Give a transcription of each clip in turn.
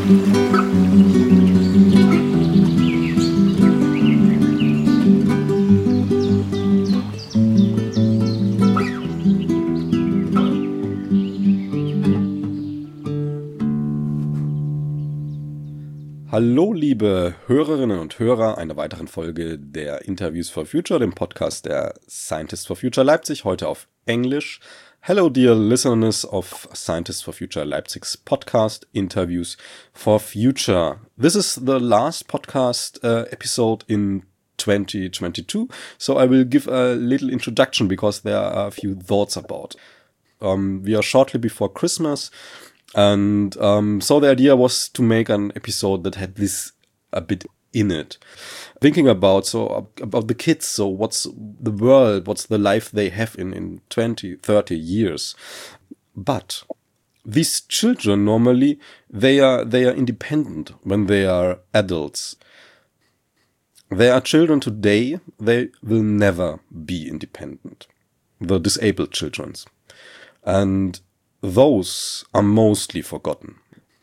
Hallo, liebe Hörerinnen und Hörer einer weiteren Folge der Interviews for Future, dem Podcast der Scientists for Future Leipzig, heute auf Englisch. Hello, dear listeners of Scientists for Future Leipzig's podcast, Interviews for Future. This is the last podcast episode in 2022, so I will give a little introduction because there are a few thoughts about. We are shortly before Christmas. And so the idea was to make an episode that had this a bit in it. Thinking about the kids, so what's the world, what's the life they have in 20, 30 years. But these children normally, they are independent when they are adults. They are children today, they will never be independent. The disabled children. And those are mostly forgotten.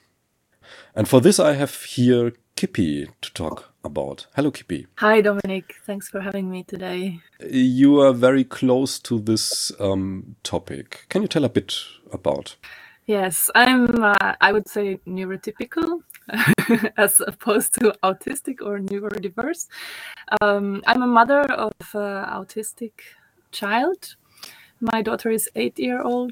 And for this I have here Kippi to talk about. Hello, Kippi. Hi, Dominic. Thanks for having me today. You are very close to this topic. Can you tell a bit about? Yes, I'm, I would say, neurotypical as opposed to autistic or neurodiverse. I'm a mother of an autistic child. My daughter is 8-year-old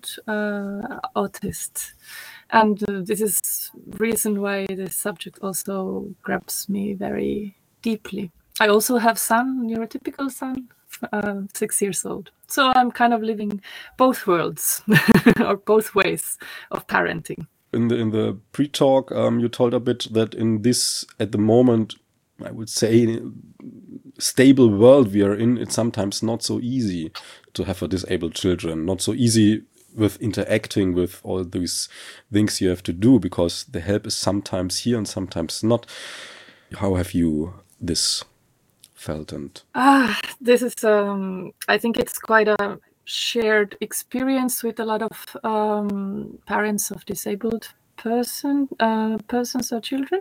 autist. And this is reason why this subject also grabs me very deeply. I also have son, neurotypical son, 6 years old. So I'm kind of living both worlds or both ways of parenting. In the pre-talk, you told a bit that in this, at the moment, I would say, stable world we are in, it's sometimes not so easy to have a disabled children, not so easy with interacting with all these things you have to do, because the help is sometimes here and sometimes not. How have you this felt? And this is, I think it's quite a shared experience with a lot of parents of disabled persons or children.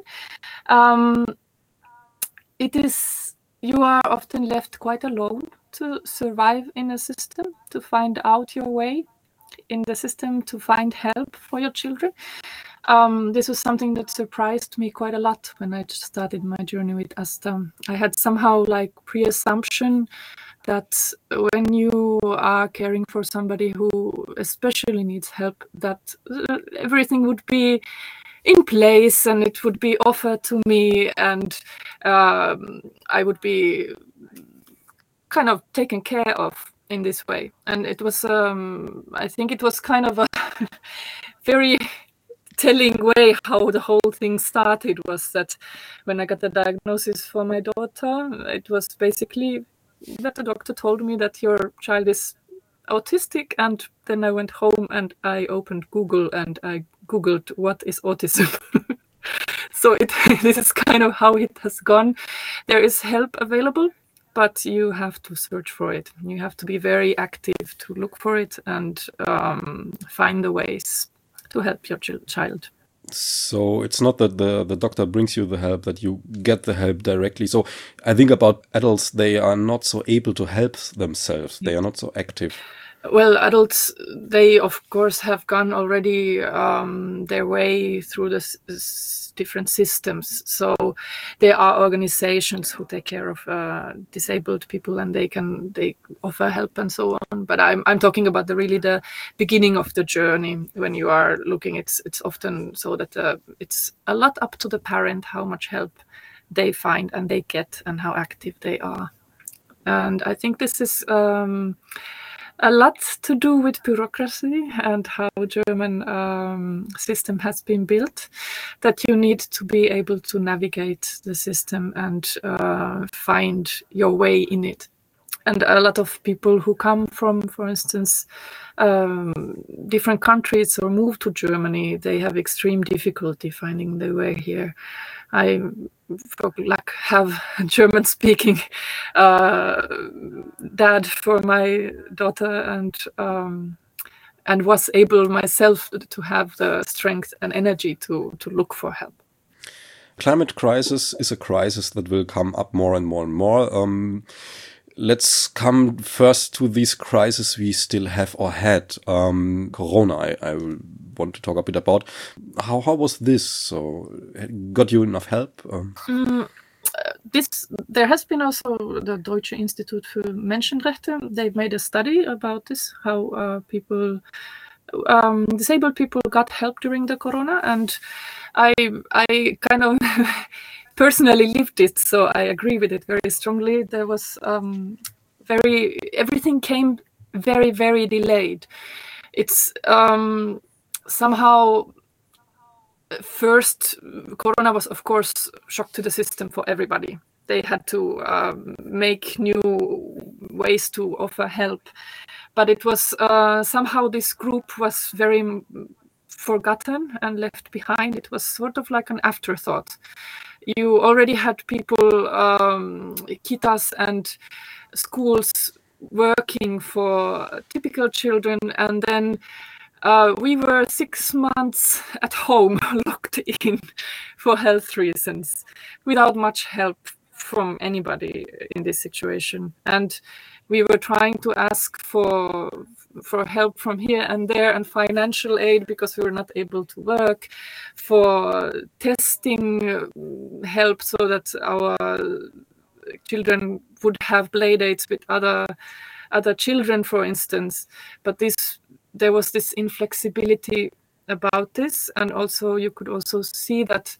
It is, you are often left quite alone to survive in a system, to find out your way in the system, to find help for your children. This was something that surprised me quite a lot when I started my journey with Asta. I had somehow like pre-assumption that when you are caring for somebody who especially needs help, that everything would be in place and it would be offered to me, and I would be kind of taken care of in this way. And it was, I think it was kind of a very telling way how the whole thing started, was that when I got the diagnosis for my daughter, it was basically that the doctor told me that your child is autistic, and then I went home and I opened Google and I Googled what is autism. So this is kind of how it has gone. There is help available, but you have to search for it. You have to be very active to look for it and find the ways to help your child. So it's not that the doctor brings you the help, that you get the help directly. So I think about adults, they are not so able to help themselves. They are not so active. Well, adults, they of course have gone already their way through the different systems. So there are organizations who take care of disabled people, and they offer help and so on. But I'm talking about the beginning of the journey. When you are looking, it's often so that it's a lot up to the parent how much help they find and they get and how active they are. And I think this is a lot to do with bureaucracy and how German system has been built, that you need to be able to navigate the system and find your way in it. And a lot of people who come from, for instance, different countries or move to Germany, they have extreme difficulty finding their way here. I have German-speaking dad for my daughter, and was able myself to have the strength and energy to look for help. Climate crisis is a crisis that will come up more and more and more. Let's come first to these crises we still have or had. Corona, I will want to talk a bit about. How was this? So, got you enough help? There has been also the Deutsche Institut für Menschenrechte. They've made a study about this, how disabled people got help during the corona, and I kind of personally lived it, so I agree with it very strongly. There was everything came very, very delayed. It's somehow first, corona was of course shock to the system for everybody. They had to make new ways to offer help, but it was somehow this group was very forgotten and left behind. It was sort of like an afterthought. You already had people, kitas and schools working for typical children, and then we were 6 months at home, locked in for health reasons, without much help from anybody in this situation. And we were trying to ask for help from here and there, and financial aid because we were not able to work, for testing help so that our children would have play dates with other children, for instance. But there was this inflexibility about this, and also you could also see that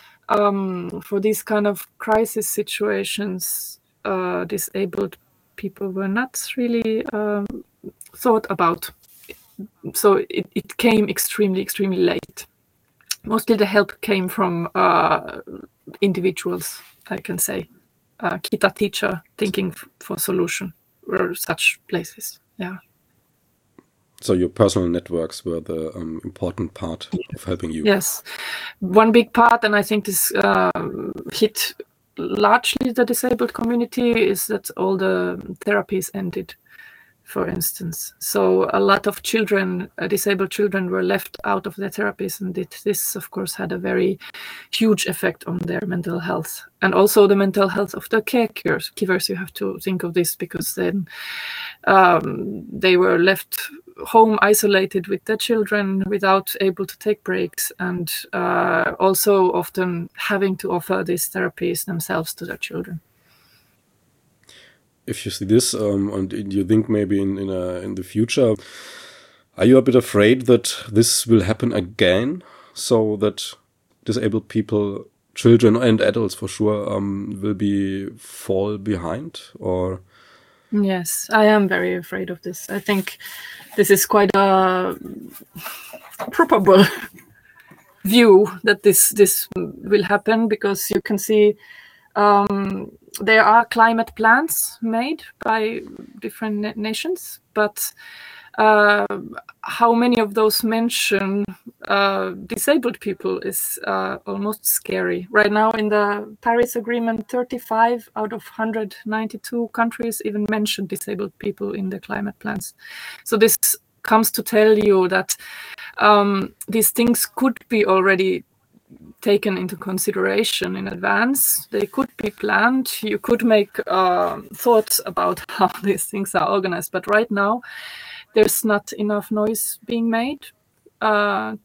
for these kind of crisis situations, disabled people were not really thought about. So it came extremely late. Mostly the help came from individuals, I can say. Kita teacher thinking for solution or such places. Yeah. So your personal networks were the important part of helping you. Yes, one big part, and I think this hit largely the disabled community, is that all the therapies ended, for instance. So a lot of children, disabled children, were left out of the therapies, and this, of course, had a very huge effect on their mental health, and also the mental health of the caregivers. You have to think of this, because then they were left home isolated with their children, without able to take breaks, and also often having to offer these therapies themselves to their children. If you see this, and you think maybe in the future, are you a bit afraid that this will happen again, so that disabled people, children and adults for sure, will fall behind? Or yes, I am very afraid of this. I think this is quite a probable view that this will happen, because you can see there are climate plans made by different nations, but how many of those mention disabled people is almost scary. Right now in the Paris Agreement, 35 out of 192 countries even mention disabled people in the climate plans. So this comes to tell you that these things could be already taken into consideration in advance. They could be planned. You could make thoughts about how these things are organized. But right now, there's not enough noise being made so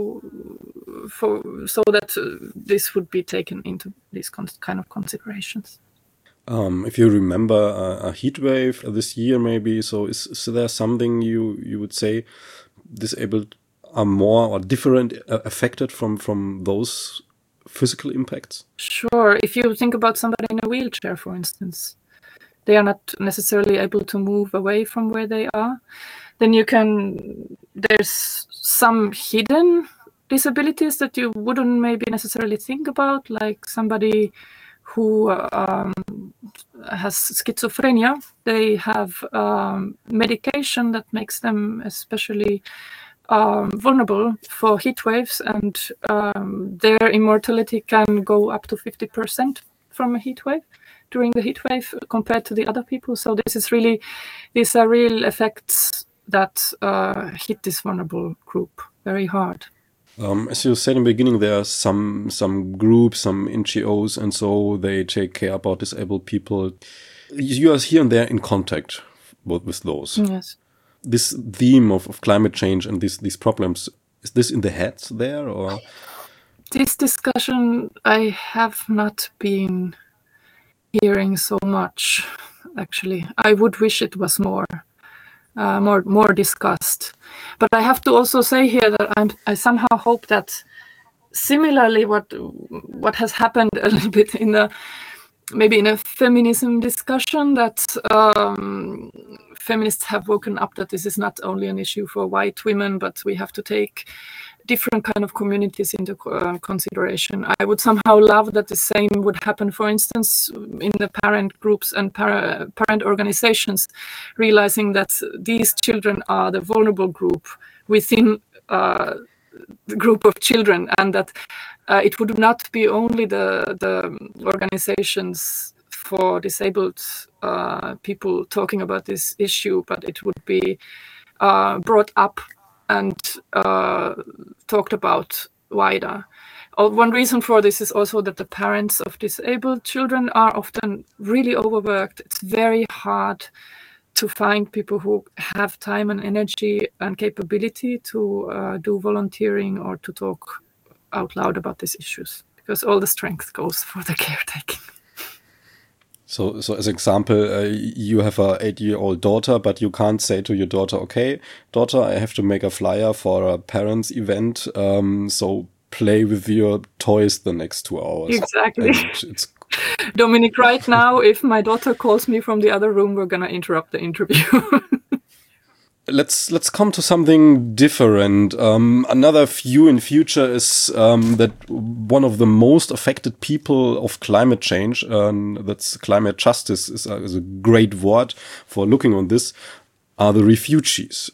that this would be taken into these kind of considerations. If you remember a heat wave this year, maybe, so is there something you would say disabled are more or different affected from those physical impacts? Sure. If you think about somebody in a wheelchair, for instance, they are not necessarily able to move away from where they are. Then there's some hidden disabilities that you wouldn't maybe necessarily think about, like somebody who has schizophrenia. They have medication that makes them especially vulnerable for heat waves, and their immortality can go up to 50% from a heat wave during the heat wave compared to the other people. So these are real effects that hit this vulnerable group very hard. As you said in the beginning, there are some groups, some NGOs, and so they take care about disabled people. You are here and there in contact with those. Yes. This theme of climate change and these problems, is this in the heads there, or? This discussion I have not been hearing so much, actually. I would wish it was more discussed. But I have to also say here that I somehow hope that similarly what has happened a little bit maybe in a feminism discussion, that feminists have woken up that this is not only an issue for white women, but we have to take different kind of communities into consideration. I would somehow love that the same would happen, for instance, in the parent groups and parent organizations, realizing that these children are the vulnerable group within the group of children, and that it would not be only the organizations for disabled people talking about this issue, but it would be brought up and talked about wider. One reason for this is also that the parents of disabled children are often really overworked. It's very hard to find people who have time and energy and capability to do volunteering or to talk out loud about these issues, because all the strength goes for the caretaking. So as example, you have a 8-year-old daughter, but you can't say to your daughter, "Okay, daughter, I have to make a flyer for a parents' event, so play with your toys the next 2 hours." Exactly. Dominic, right now, if my daughter calls me from the other room, we're gonna interrupt the interview. Let's come to something different. Another view in future is that one of the most affected people of climate change, that's climate justice, is a great word for looking on this, are the refugees.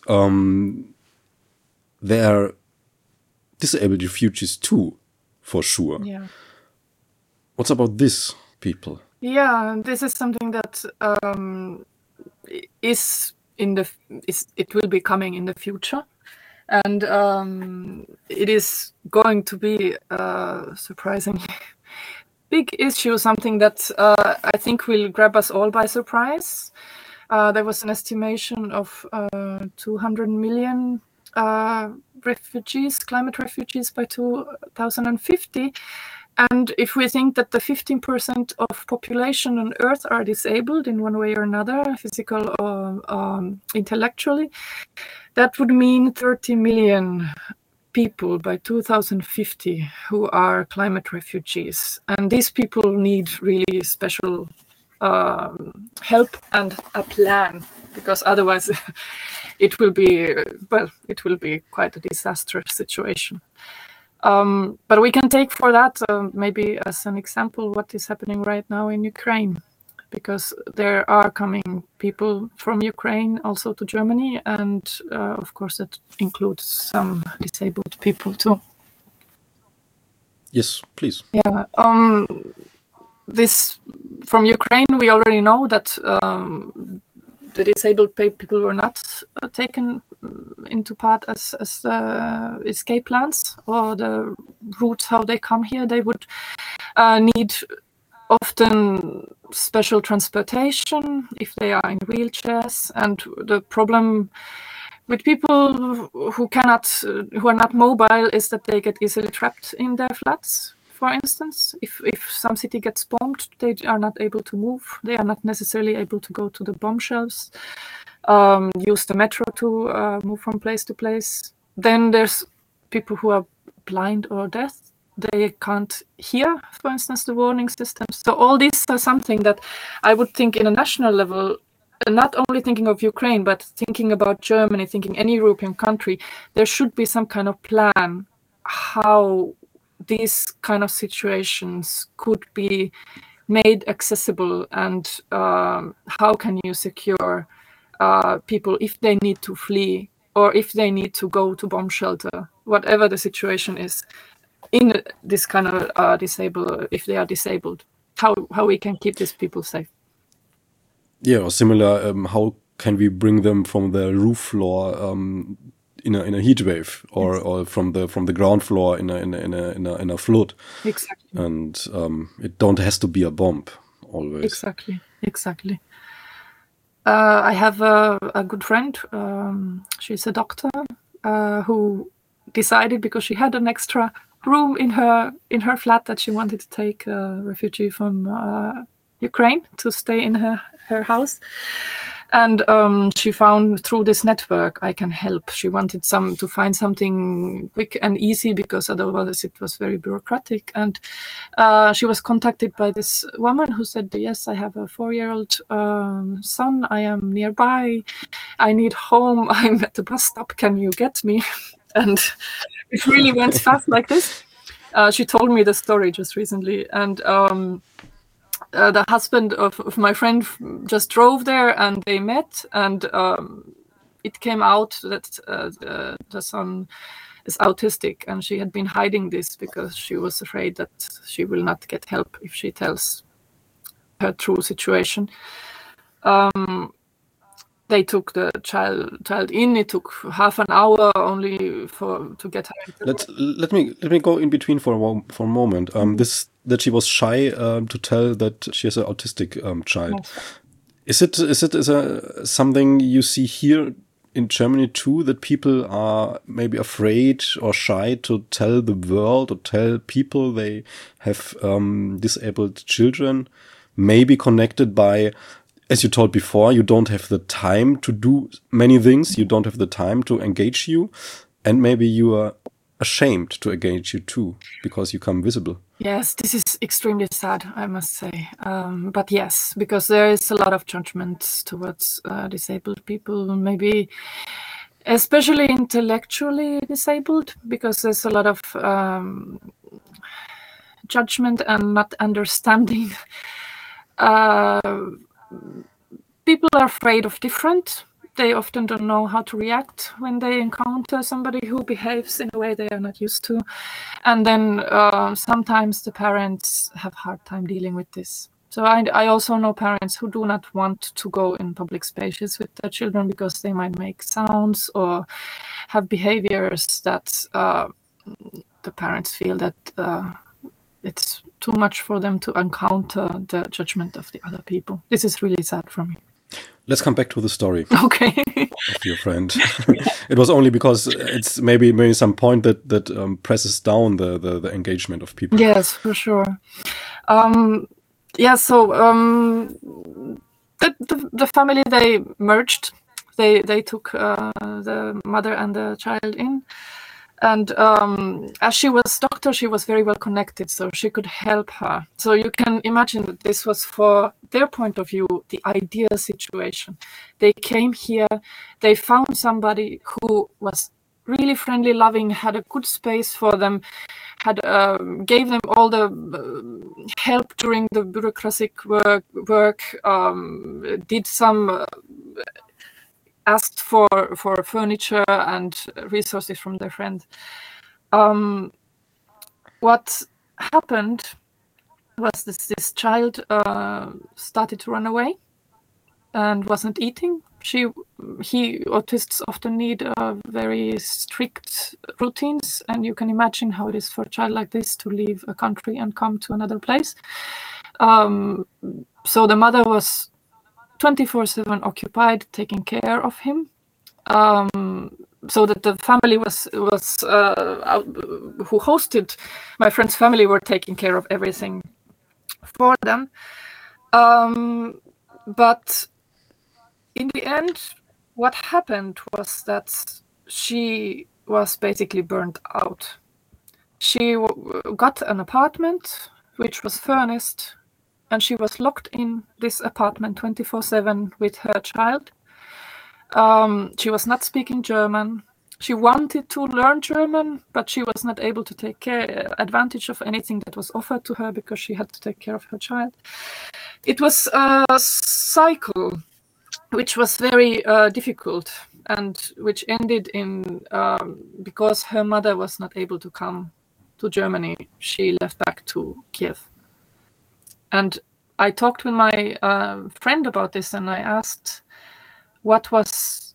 They are disabled refugees too, for sure. Yeah. What's about this people? Yeah, this is something that it will be coming in the future, and it is going to be a surprisingly big issue, something that I think will grab us all by surprise. There was an estimation of 200 million climate refugees by 2050. And if we think that the 15% of population on Earth are disabled in one way or another, physical or intellectually, that would mean 30 million people by 2050 who are climate refugees. And these people need really special help and a plan, because otherwise it will be quite a disastrous situation. But we can take for that maybe as an example what is happening right now in Ukraine, because there are coming people from Ukraine also to Germany, and of course that includes some disabled people too. Yes, please. Yeah. This from Ukraine, we already know that the disabled people were not taken into part as escape plans or the routes how they come here. They would need often special transportation if they are in wheelchairs, and the problem with people who are not mobile is that they get easily trapped in their flats. For instance, if some city gets bombed, they are not able to move. They are not necessarily able to go to the bomb shelves, use the metro to move from place to place. Then there's people who are blind or deaf. They can't hear, for instance, the warning systems. So all these are something that I would think in a national level, not only thinking of Ukraine, but thinking about Germany, thinking any European country, there should be some kind of plan how these kind of situations could be made accessible, and how can you secure people if they need to flee or if they need to go to bomb shelter, whatever the situation is, in this kind of if they are disabled, how we can keep these people safe. Yeah, or similar, how can we bring them from the roof floor in a heat wave, or from the ground floor in a flood. Exactly. And it don't has to be a bomb always. Exactly. I have a good friend. She's a doctor who decided, because she had an extra room in her flat, that she wanted to take a refugee from Ukraine to stay in her house. And she found through this network, I can help. She wanted to find something quick and easy, because otherwise it was very bureaucratic. And she was contacted by this woman who said, yes, I have a 4-year-old son. I am nearby. I need home. I'm at the bus stop. Can you get me? And it really went fast like this. She told me the story just recently. And the husband of my friend just drove there, and they met, and it came out that the son is autistic, and she had been hiding this because she was afraid that she will not get help if she tells her true situation. They took the child in. It took half an hour only to get her. Let me go in between for a moment. This that she was shy to tell that she has an autistic child. Yes. Is it something you see here in Germany too, that people are maybe afraid or shy to tell the world or tell people they have disabled children, maybe connected by, as you told before, you don't have the time to do many things. You don't have the time to engage you. And maybe you are ashamed to engage you too, because you come visible. Yes, this is extremely sad, I must say. But yes, because there is a lot of judgment towards disabled people, maybe especially intellectually disabled, because there's a lot of judgment and not understanding. People are afraid of different. They often don't know how to react when they encounter somebody who behaves in a way they are not used to. And then sometimes the parents have a hard time dealing with this. So I also know parents who do not want to go in public spaces with their children because they might make sounds or have behaviors that the parents feel that it's too much for them to encounter the judgment of the other people. This is really sad for me. Let's come back to the story. Okay. Of your friend. It was only because it's maybe some point that presses down the engagement of people. Yes, for sure. The family, they merged. They took the mother and the child in. And as she was doctor, she was very well connected, so she could help her. So you can imagine that this was, for their point of view, the ideal situation. They came here, they found somebody who was really friendly, loving, had a good space for them, had gave them all the help during the bureaucratic work, did some... asked for furniture and resources from their friend. What happened was this child started to run away and wasn't eating. Autists often need very strict routines, and you can imagine how it is for a child like this to leave a country and come to another place. So the mother was 24/7 occupied taking care of him, so that the family was who hosted my friend's family were taking care of everything for them. But in the end, what happened was that she was basically burnt out. She got an apartment which was furnished, and she was locked in this apartment 24/7 with her child. She was not speaking German. She wanted to learn German, but she was not able to take advantage of anything that was offered to her because she had to take care of her child. It was a cycle which was very difficult, and which ended in, because her mother was not able to come to Germany, she left back to Kiev. And I talked with my friend about this, and I asked what was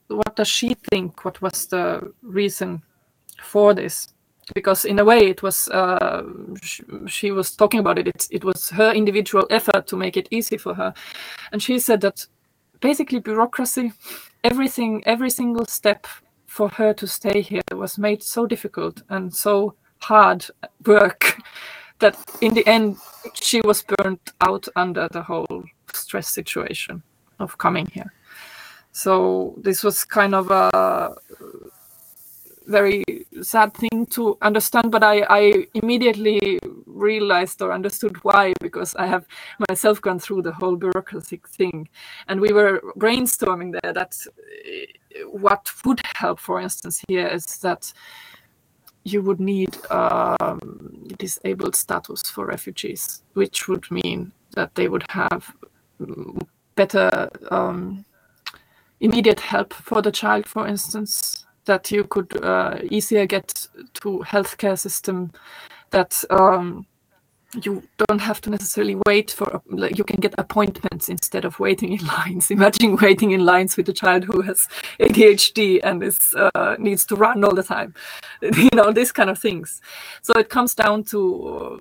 what does she think? What was the reason for this? Because in a way, it was she was talking about it. It was her individual effort to make it easy for her, and she said that basically bureaucracy, every single step for her to stay here was made so difficult and so hard work that in the end she was burnt out under the whole stress situation of coming here. So this was kind of a very sad thing to understand, but I immediately realized or understood why, because I have myself gone through the whole bureaucratic thing, and we were brainstorming there that what would help, for instance, here is that you would need disabled status for refugees, which would mean that they would have better immediate help for the child, for instance, that you could easier get to healthcare system, that you don't have to necessarily wait for, like, you can get appointments instead of waiting in lines. Imagine waiting in lines with a child who has ADHD and is needs to run all the time, these kind of things. So it comes down to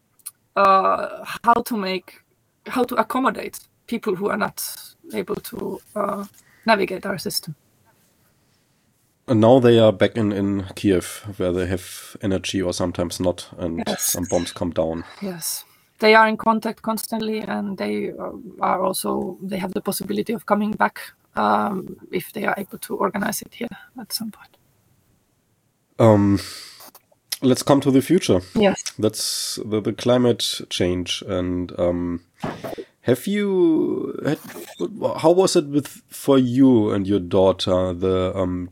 how to accommodate people who are not able to navigate our system. And now they are back in Kiev, where they have energy or sometimes not, and some bombs come down. Yes, they are in contact constantly, and they have the possibility of coming back if they are able to organize it here at some point. Let's come to the future. Yes, that's the climate change. And how was it for you and your daughter, the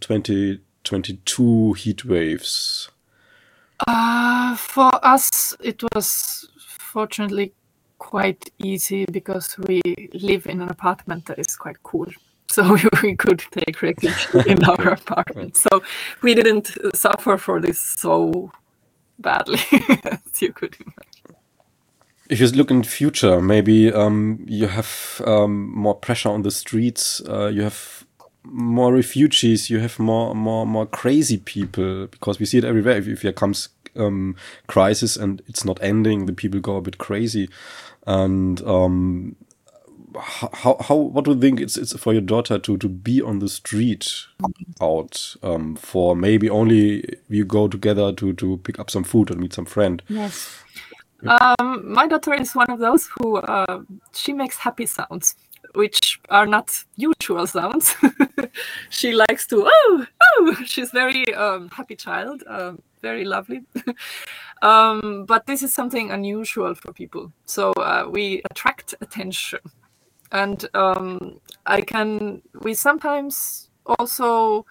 2022 heat waves? For us, it was fortunately quite easy because we live in an apartment that is quite cool. So we could take refuge in our apartment. So we didn't suffer for this so badly, as you could imagine. If you look in the future, maybe you have more pressure on the streets. You have more refugees. You have more crazy people, because we see it everywhere. If there comes crisis and it's not ending, the people go a bit crazy. And what do you think it's for your daughter to be on the street out for maybe only you go together to pick up some food or meet some friend? Yes. My daughter is one of those who she makes happy sounds, which are not usual sounds. She likes to she's very happy child, very lovely. But this is something unusual for people. So we attract attention, and we sometimes also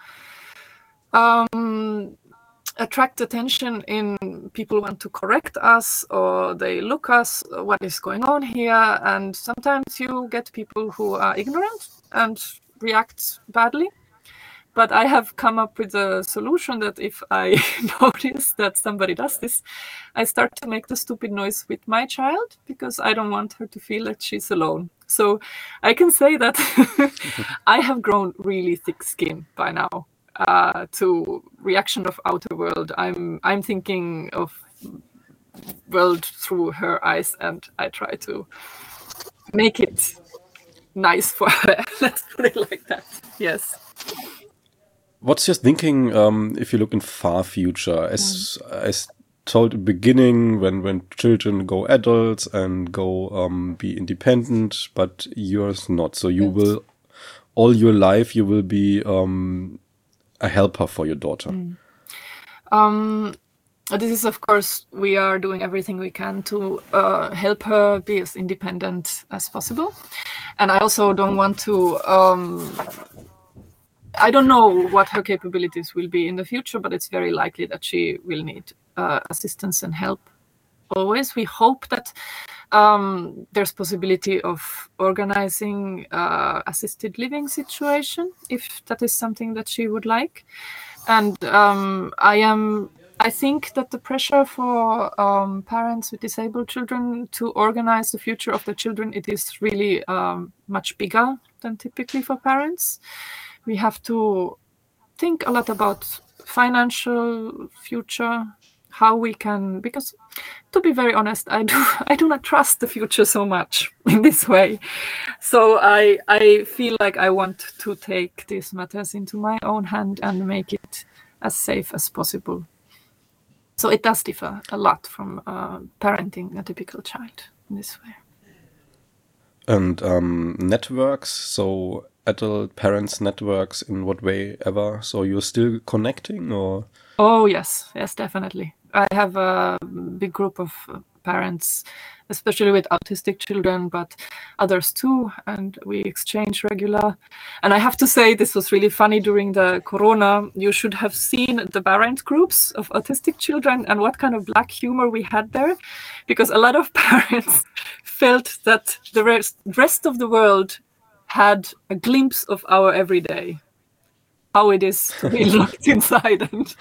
attract attention in people want to correct us, or they look us what is going on here, and sometimes you get people who are ignorant and react badly. But I have come up with a solution that if I notice that somebody does this, I start to make the stupid noise with my child, because I don't want her to feel like she's alone. So I can say that I have grown really thick skin by now. To reaction of outer world, I'm thinking of world through her eyes, and I try to make it nice for her. Let's put it like that. Yes. What's your thinking if you look in far future? As told at the beginning, when children go adults and go be independent, but yours not. So you will all your life you will be a helper for your daughter. This is, of course, we are doing everything we can to help her be as independent as possible. And I also don't want to, I don't know what her capabilities will be in the future, but it's very likely that she will need assistance and help always. We hope that there's possibility of organizing assisted living situation, if that is something that she would like. And I think that the pressure for parents with disabled children to organize the future of the children, it is really much bigger than typically for parents. We have to think a lot about financial future, how we can, because to be very honest, I do not trust the future so much in this way. So I feel like I want to take these matters into my own hand and make it as safe as possible. So it does differ a lot from parenting a typical child in this way. And networks, so adult parents networks in what way ever? So you're still connecting, or? Oh, yes, definitely. I have a big group of parents, especially with autistic children, but others too, and we exchange regular. And I have to say, this was really funny during the corona. You should have seen the parent groups of autistic children and what kind of black humor we had there, because a lot of parents felt that the rest of the world had a glimpse of our everyday, how it is to be locked inside. And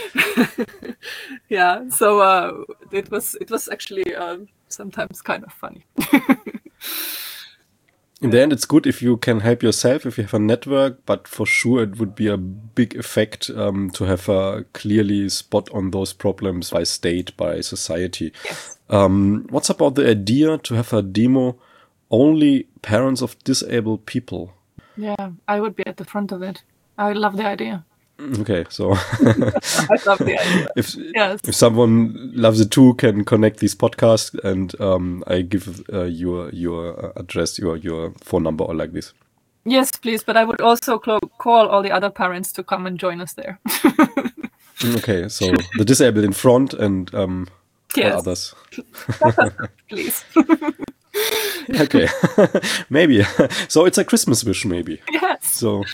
yeah, so it was actually sometimes kind of funny. In the end, it's good if you can help yourself, if you have a network, but for sure it would be a big effect to have a clearly spot on those problems by state, by society. Yes. What's about the idea to have a demo only parents of disabled people? Yeah, I would be at the front of it. I love the idea. Okay, so I love the idea. If someone loves it too, can connect these podcasts, and I give your address, your phone number, or like this. Yes, please. But I would also call all the other parents to come and join us there. Okay, so the disabled in front and all others. Please. Okay, maybe. So it's a Christmas wish, maybe. Yes. So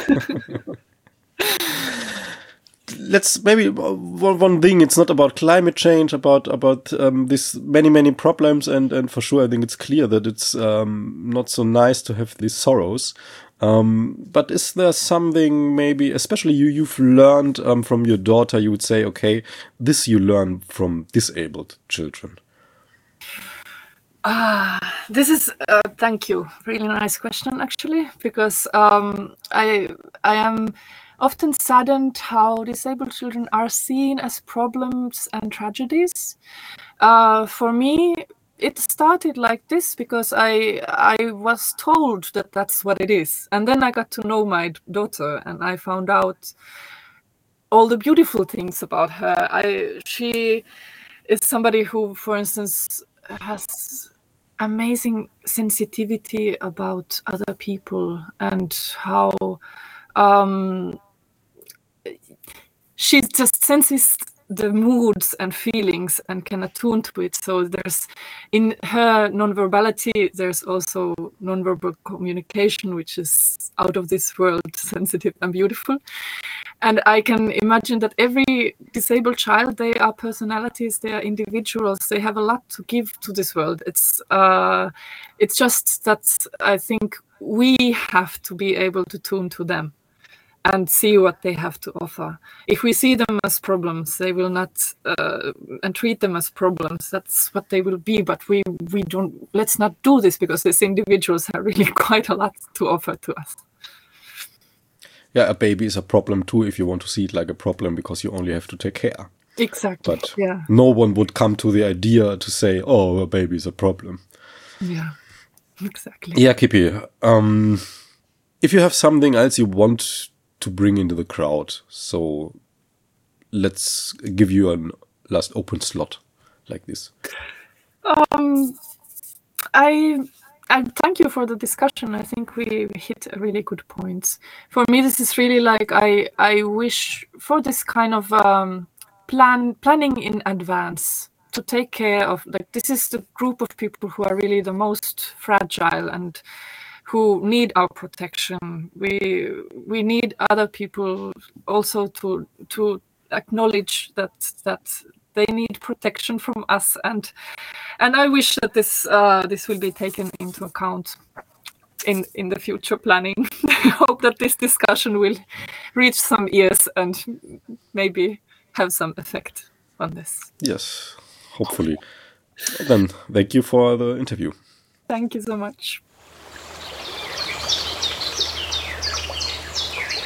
let's maybe one thing. It's not about climate change, about this many problems, and for sure, I think it's clear that it's not so nice to have these sorrows. But is there something maybe, especially you've learned from your daughter? You would say, okay, this you learn from disabled children. This is thank you. Really nice question, actually, because I am often saddened how disabled children are seen as problems and tragedies. For me, it started like this because I was told that that's what it is, and then I got to know my daughter, and I found out all the beautiful things about her. She is somebody who, for instance, has amazing sensitivity about other people and how she just senses the moods and feelings and can attune to it. So there's, in her non-verbality, there's also non-verbal communication, which is out of this world, sensitive and beautiful. And I can imagine that every disabled child, they are personalities, they are individuals, they have a lot to give to this world. It's just that I think we have to be able to tune to them and see what they have to offer. If we see them as problems, they will not, and treat them as problems, that's what they will be. But we don't, let's not do this, because these individuals have really quite a lot to offer to us. Yeah, a baby is a problem too if you want to see it like a problem, because you only have to take care. Exactly. But no one would come to the idea to say, oh, a baby is a problem. Yeah, exactly. Yeah, Kippi. If you have something else you want to bring into the crowd, so let's give you a last open slot like this. I thank you for the discussion. I think we hit a really good points. For me, this is really like I wish for this kind of planning in advance to take care of, like, this is the group of people who are really the most fragile and who need our protection. We need other people also to acknowledge that they need protection from us, and I wish that this will be taken into account in the future planning. I hope that this discussion will reach some ears and maybe have some effect on this. Yes, hopefully. Then thank you for the interview. Thank you so much.